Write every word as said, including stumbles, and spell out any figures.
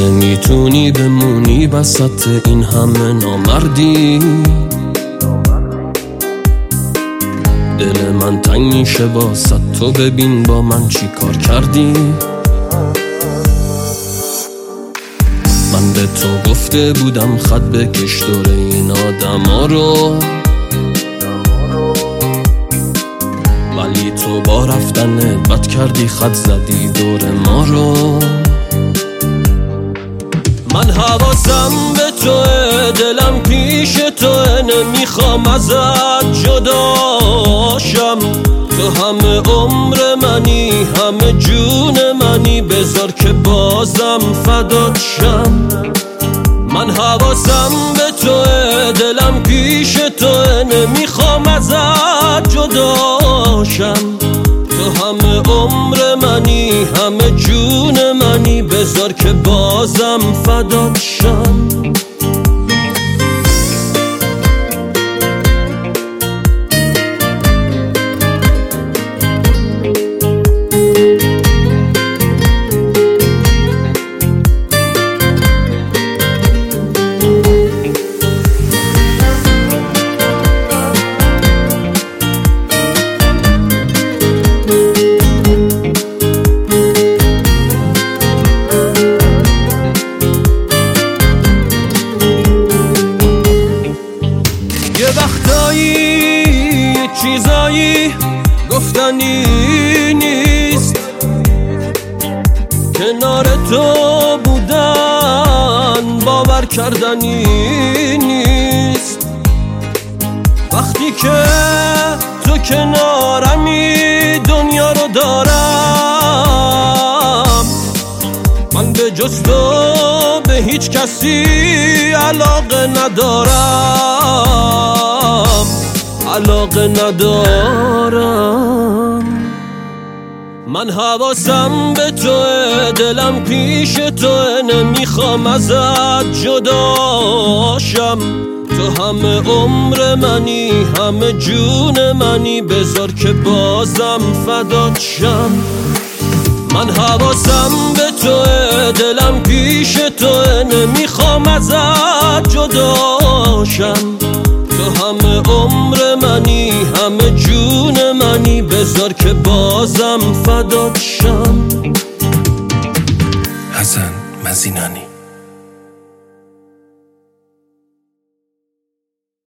نمیتونی بمونی وسط این همه نامردی. دل من تنگ میشه واسه تو، ببین با من چی کار کردی. من به تو گفته بودم خط بکش دور این آدم ها رو، ولی تو با رفتنت بد کردی، خط زدی دور ما رو. من حواسم به توه، دلم پیش توه، نمیخوام ازت جداشم. تو همه عمر منی، همه جون منی، بذار که بازم فدات شم. من حواسم به توه، دلم پیش توه، نمیخوام ازت جداشم. تو همه عمر منی، همه جون منی، بذار که بازم فدات شم. وقتایی چیزایی گفتنی نیست، کنار تو بودن باور کردنی نیست. وقتی که تو کنارمی دنیا رو دارم، من به جز تو به هیچ کسی علاقه ندارم، علاقه ندارم. من حواسم به توه، دلم پیش توه، نمیخوام ازت جداشم. تو همه عمر منی، همه جون منی، بذار که بازم فدات شم. من حواسم به توه، دلم پیش توه، نمیخوام ازت جداشم. تو همه عمر منی، همه جون منی، بذار که بازم فدات شم. حسن مزینانی.